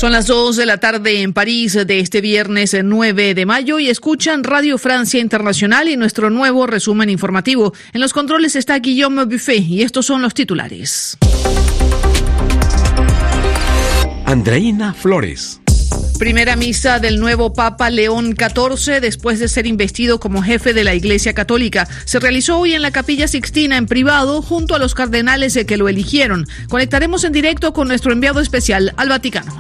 Son las 2 de la tarde en París de este viernes 9 de mayo y escuchan Radio Francia Internacional y nuestro nuevo resumen informativo. En los controles está Guillaume Buffet y estos son los titulares. Andreina Flores. Primera misa del nuevo Papa León XIV después de ser investido como jefe de la Iglesia Católica. Se realizó hoy en la Capilla Sixtina en privado junto a los cardenales que lo eligieron. Conectaremos en directo con nuestro enviado especial al Vaticano.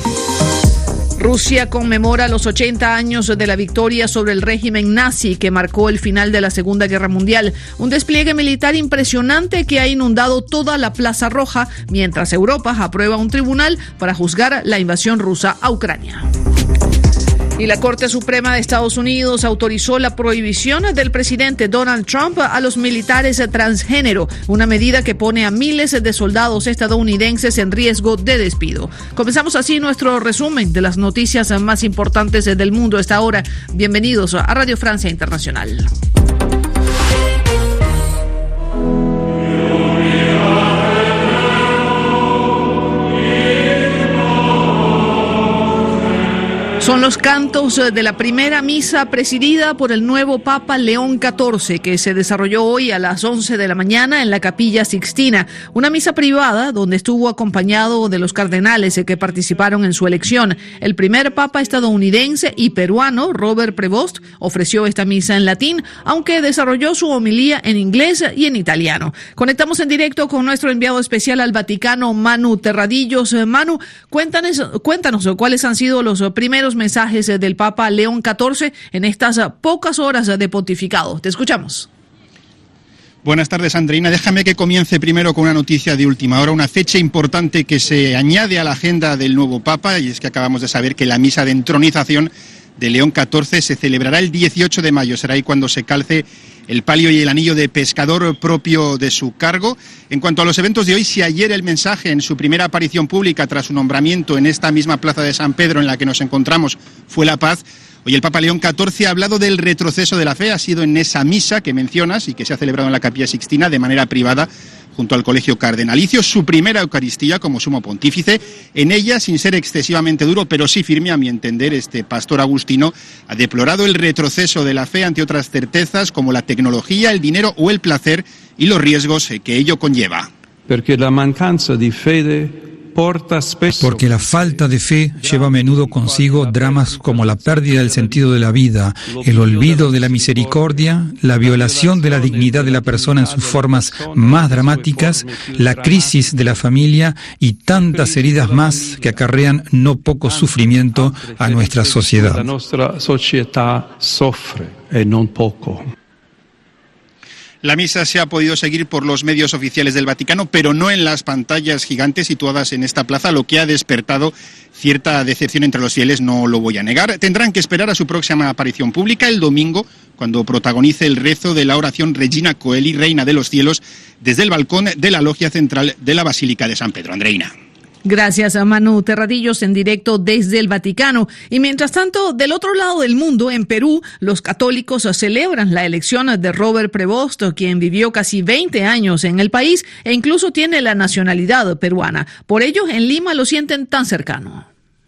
Rusia conmemora los 80 años de la victoria sobre el régimen nazi que marcó el final de la Segunda Guerra Mundial. Un despliegue militar impresionante que ha inundado toda la Plaza Roja, mientras Europa aprueba un tribunal para juzgar la invasión rusa a Ucrania. Y la Corte Suprema de Estados Unidos autorizó la prohibición del presidente Donald Trump a los militares transgénero, una medida que pone a miles de soldados estadounidenses en riesgo de despido. Comenzamos así nuestro resumen de las noticias más importantes del mundo a esta hora. Bienvenidos a Radio Francia Internacional. Son los cantos de la primera misa presidida por el nuevo Papa León XIV, que se desarrolló hoy a las 11 de la mañana en la Capilla Sixtina. Una misa privada donde estuvo acompañado de los cardenales que participaron en su elección. El primer Papa estadounidense y peruano, Robert Prevost, ofreció esta misa en latín, aunque desarrolló su homilía en inglés y en italiano. Conectamos en directo con nuestro enviado especial al Vaticano, Manu Terradillos. Manu, cuéntanos cuáles han sido los primeros mensajes del Papa León XIV en estas pocas horas de pontificado. Te escuchamos. Buenas tardes, Andreina. Déjame que comience primero con una noticia de última hora, una fecha importante que se añade a la agenda del nuevo Papa, y es que acabamos de saber que la misa de entronización de León XIV se celebrará el 18 de mayo. Será ahí cuando se calce el palio y el anillo de pescador propio de su cargo. En cuanto a los eventos de hoy, si ayer el mensaje en su primera aparición pública tras su nombramiento en esta misma plaza de San Pedro en la que nos encontramos fue la paz, hoy el Papa León XIV ha hablado del retroceso de la fe. Ha sido en esa misa que mencionas y que se ha celebrado en la Capilla Sixtina de manera privada junto al Colegio Cardenalicio, su primera Eucaristía como sumo pontífice. En ella, sin ser excesivamente duro, pero sí firme, a mi entender, este pastor agustino ha deplorado el retroceso de la fe ante otras certezas como la tecnología, el dinero o el placer y los riesgos que ello conlleva. Porque la falta de fe lleva a menudo consigo dramas como la pérdida del sentido de la vida, el olvido de la misericordia, la violación de la dignidad de la persona en sus formas más dramáticas, la crisis de la familia y tantas heridas más que acarrean no poco sufrimiento a nuestra sociedad. La nuestra sociedad sufre y no poco. La misa se ha podido seguir por los medios oficiales del Vaticano, pero no en las pantallas gigantes situadas en esta plaza, lo que ha despertado cierta decepción entre los fieles, no lo voy a negar. Tendrán que esperar a su próxima aparición pública el domingo, cuando protagonice el rezo de la oración Regina Coeli, Reina de los Cielos, desde el balcón de la logia central de la Basílica de San Pedro. Andreina. Gracias a Manu Terradillos en directo desde el Vaticano. Y mientras tanto, del otro lado del mundo, en Perú, los católicos celebran la elección de Robert Prevost, quien vivió casi 20 años en el país e incluso tiene la nacionalidad peruana. Por ello, en Lima lo sienten tan cercano.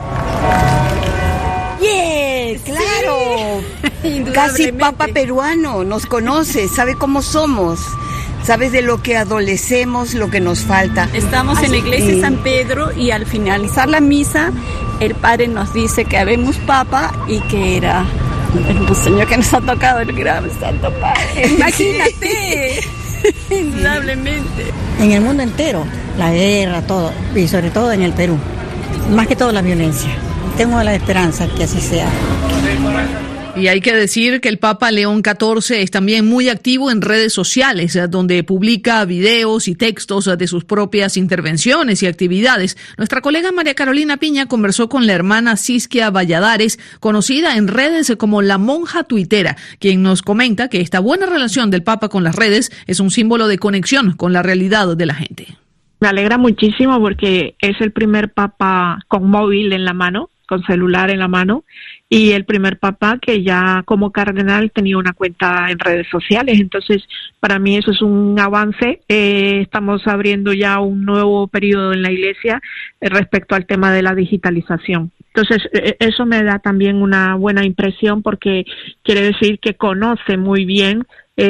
¡Yes! ¡Claro! Sí, casi papa peruano, nos conoce, sabe cómo somos. Sabes de lo que adolecemos, lo que nos falta. Estamos en la iglesia de San Pedro y al finalizar la misa, el padre nos dice que habemos papa y que era el Señor que nos ha tocado el gran Santo Padre. Imagínate, indudablemente. En el mundo entero, la guerra, todo, y sobre todo en el Perú, más que todo la violencia. Tengo la esperanza que así sea. Y hay que decir que el Papa León XIV es también muy activo en redes sociales, donde publica videos y textos de sus propias intervenciones y actividades. Nuestra colega María Carolina Piña conversó con la hermana Siskia Valladares, conocida en redes como la monja tuitera, quien nos comenta que esta buena relación del Papa con las redes es un símbolo de conexión con la realidad de la gente. Me alegra muchísimo porque es el primer Papa con móvil en la mano, con celular en la mano, y el primer papa que ya como cardenal tenía una cuenta en redes sociales. Entonces, para mí eso es un avance. Estamos abriendo ya un nuevo periodo en la Iglesia respecto al tema de la digitalización. Entonces, eso me da también una buena impresión porque quiere decir que conoce muy bien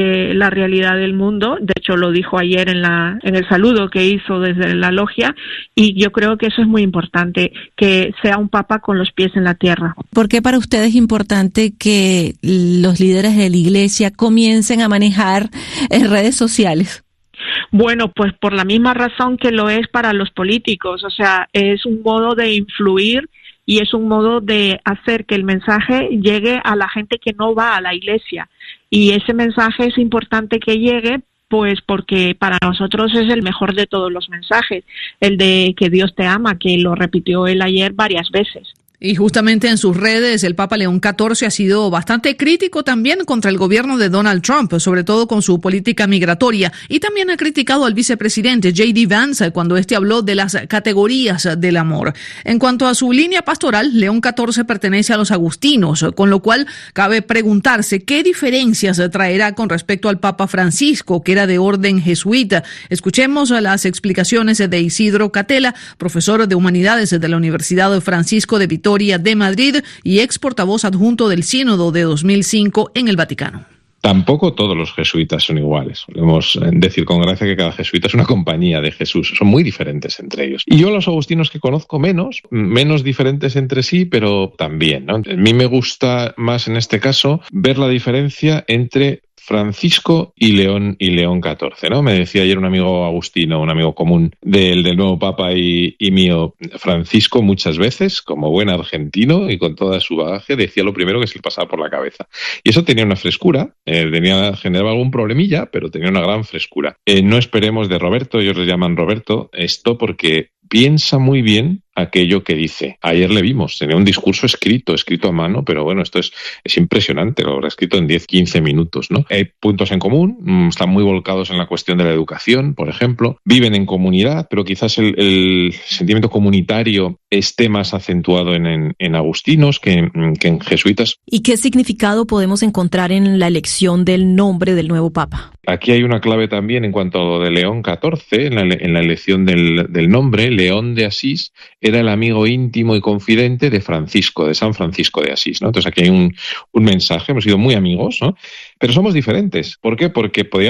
la realidad del mundo. De hecho, lo dijo ayer en el saludo que hizo desde la logia, y yo creo que eso es muy importante, que sea un papa con los pies en la tierra. ¿Por qué para usted es importante que los líderes de la Iglesia comiencen a manejar redes sociales? Bueno, pues por la misma razón que lo es para los políticos. O sea, es un modo de influir y es un modo de hacer que el mensaje llegue a la gente que no va a la Iglesia. Y ese mensaje es importante que llegue, pues porque para nosotros es el mejor de todos los mensajes, el de que Dios te ama, que lo repitió él ayer varias veces. Y justamente en sus redes, el Papa León XIV ha sido bastante crítico también contra el gobierno de Donald Trump, sobre todo con su política migratoria. Y también ha criticado al vicepresidente J.D. Vance cuando este habló de las categorías del amor. En cuanto a su línea pastoral, León XIV pertenece a los agustinos, con lo cual cabe preguntarse qué diferencias traerá con respecto al Papa Francisco, que era de orden jesuita. Escuchemos las explicaciones de Isidro Catela, profesor de Humanidades de la Universidad Francisco de Vitoria de Madrid y ex portavoz adjunto del Sínodo de 2005 en el Vaticano. Tampoco todos los jesuitas son iguales. Podemos decir con gracia que cada jesuita es una compañía de Jesús. Son muy diferentes entre ellos. Y yo a los agustinos que conozco menos diferentes entre sí, pero también, ¿no? A mí me gusta más en este caso ver la diferencia entre Francisco y León XIV, ¿no? Me decía ayer un amigo agustino, un amigo común del nuevo Papa y mío, Francisco, muchas veces, como buen argentino y con toda su bagaje, decía lo primero que se le pasaba por la cabeza. Y eso tenía una frescura, generaba algún problemilla, pero tenía una gran frescura. No esperemos de Roberto, ellos le llaman Roberto, esto porque piensa muy bien aquello que dice. Ayer le vimos, tenía un discurso escrito a mano, pero bueno, esto es impresionante, lo habrá escrito en 10-15 minutos, ¿no? Hay puntos en común, están muy volcados en la cuestión de la educación, por ejemplo, viven en comunidad, pero quizás el sentimiento comunitario esté más acentuado en agustinos que en jesuitas. ¿Y qué significado podemos encontrar en la elección del nombre del nuevo Papa? Aquí hay una clave también en cuanto a lo de León XIV, en la elección del nombre. León de Asís era el amigo íntimo y confidente de Francisco, de San Francisco de Asís, ¿no? Entonces aquí hay un mensaje, hemos sido muy amigos, ¿no? Pero somos diferentes. ¿Por qué? Porque podría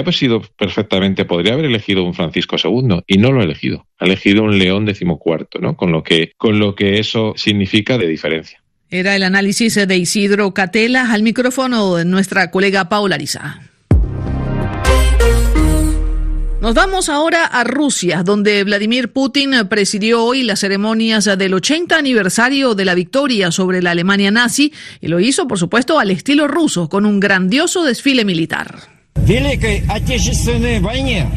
haber elegido un Francisco II y no lo ha elegido. Ha elegido un León XIV, ¿no? Con lo que eso significa de diferencia. Era el análisis de Isidro Catela, al micrófono de nuestra colega Paola Ariza. Nos vamos ahora a Rusia, donde Vladimir Putin presidió hoy las ceremonias del 80 aniversario de la victoria sobre la Alemania nazi y lo hizo, por supuesto, al estilo ruso, con un grandioso desfile militar. Великой Отечественной войне.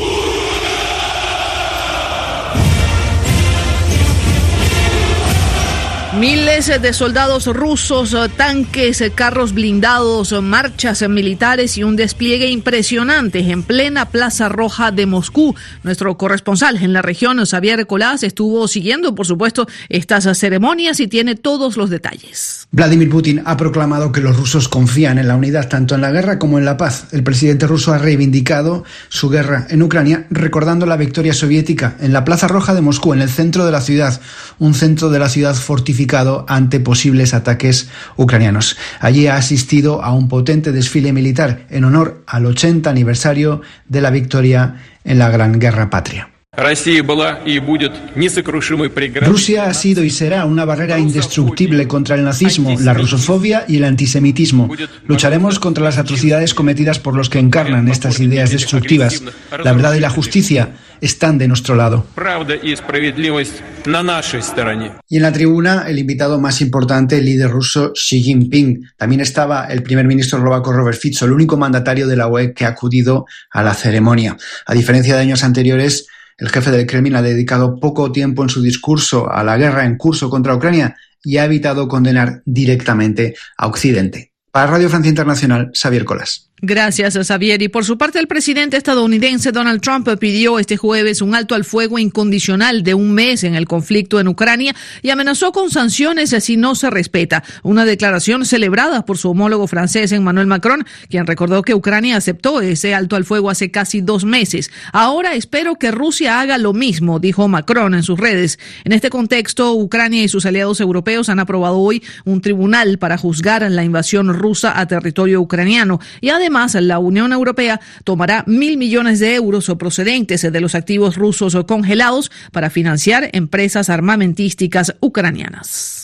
Miles de soldados rusos, tanques, carros blindados, marchas militares y un despliegue impresionante en plena Plaza Roja de Moscú. Nuestro corresponsal en la región, Xavier Colás, estuvo siguiendo, por supuesto, estas ceremonias y tiene todos los detalles. Vladimir Putin ha proclamado que los rusos confían en la unidad tanto en la guerra como en la paz. El presidente ruso ha reivindicado su guerra en Ucrania, recordando la victoria soviética en la Plaza Roja de Moscú, en el centro de la ciudad, un centro de la ciudad fortificado ante posibles ataques ucranianos. Allí ha asistido a un potente desfile militar en honor al 80 aniversario de la victoria en la Gran Guerra Patria. Rusia ha sido y será una barrera indestructible contra el nazismo, la rusofobia y el antisemitismo. Lucharemos contra las atrocidades cometidas por los que encarnan estas ideas destructivas. La verdad y la justicia están de nuestro lado. Y en la tribuna, el invitado más importante, el líder ruso Xi Jinping. También estaba el primer ministro eslovaco Robert Fico, el único mandatario de la UE que ha acudido a la ceremonia. A diferencia de años anteriores, el jefe del Kremlin ha dedicado poco tiempo en su discurso a la guerra en curso contra Ucrania y ha evitado condenar directamente a Occidente. Para Radio Francia Internacional, Xavier Colás. Gracias, Xavier. Y por su parte, el presidente estadounidense Donald Trump pidió este jueves un alto al fuego incondicional de 1 mes en el conflicto en Ucrania y amenazó con sanciones si no se respeta. Una declaración celebrada por su homólogo francés Emmanuel Macron, quien recordó que Ucrania aceptó ese alto al fuego hace casi 2 meses. Ahora espero que Rusia haga lo mismo, dijo Macron en sus redes. En este contexto, Ucrania y sus aliados europeos han aprobado hoy un tribunal para juzgar la invasión rusa a territorio ucraniano y además la Unión Europea tomará 1.000 millones de euros procedentes de los activos rusos congelados para financiar empresas armamentísticas ucranianas.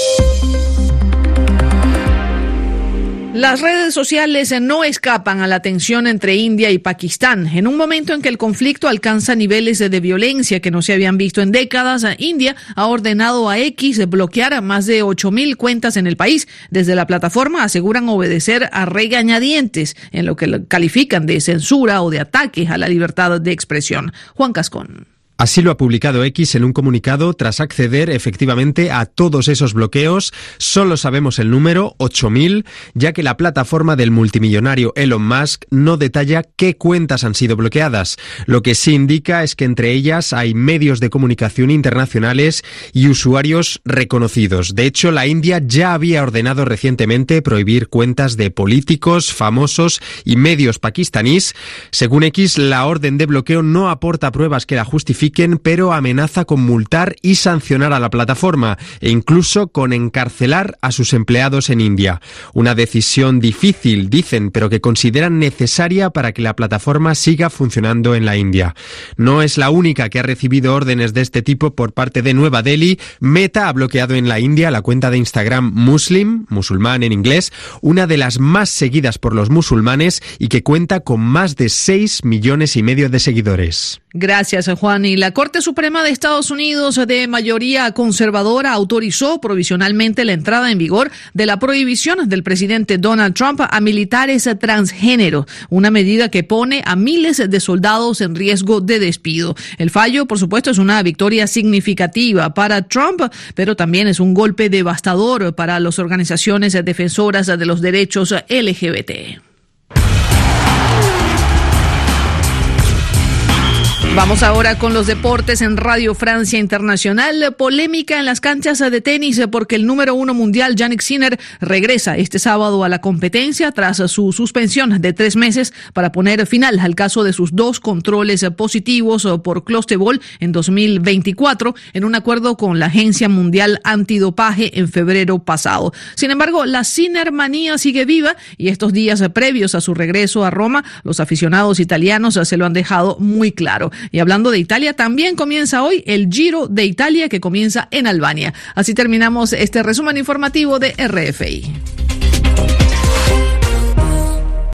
Las redes sociales no escapan a la tensión entre India y Pakistán. En un momento en que el conflicto alcanza niveles de violencia que no se habían visto en décadas, India ha ordenado a X bloquear a más de 8.000 cuentas en el país. Desde la plataforma aseguran obedecer a regañadientes en lo que califican de censura o de ataque a la libertad de expresión. Juan Cascón. Así lo ha publicado X en un comunicado tras acceder efectivamente a todos esos bloqueos. Solo sabemos el número, 8.000, ya que la plataforma del multimillonario Elon Musk no detalla qué cuentas han sido bloqueadas. Lo que sí indica es que entre ellas hay medios de comunicación internacionales y usuarios reconocidos. De hecho, la India ya había ordenado recientemente prohibir cuentas de políticos, famosos y medios pakistaníes. Según X, la orden de bloqueo no aporta pruebas que la justifiquen, pero amenaza con multar y sancionar a la plataforma e incluso con encarcelar a sus empleados en India. Una decisión difícil, dicen, pero que consideran necesaria para que la plataforma siga funcionando en la India. No es la única que ha recibido órdenes de este tipo por parte de Nueva Delhi. Meta ha bloqueado en la India la cuenta de Instagram musulmán en inglés, una de las más seguidas por los musulmanes y que cuenta con más de 6,5 millones de seguidores. Gracias, Juan. Y la Corte Suprema de Estados Unidos, de mayoría conservadora, autorizó provisionalmente la entrada en vigor de la prohibición del presidente Donald Trump a militares transgénero, una medida que pone a miles de soldados en riesgo de despido. El fallo, por supuesto, es una victoria significativa para Trump, pero también es un golpe devastador para las organizaciones defensoras de los derechos LGBT. Vamos ahora con los deportes en Radio Francia Internacional. Polémica en las canchas de tenis porque el número 1 mundial Jannik Sinner regresa este sábado a la competencia tras su suspensión de 3 meses para poner final al caso de sus 2 controles positivos por clostebol en 2024 en un acuerdo con la Agencia Mundial Antidopaje en febrero pasado. Sin embargo, la Sinner manía sigue viva y estos días previos a su regreso a Roma, los aficionados italianos se lo han dejado muy claro. Y hablando de Italia, también comienza hoy el Giro de Italia que comienza en Albania. Así terminamos este resumen informativo de RFI.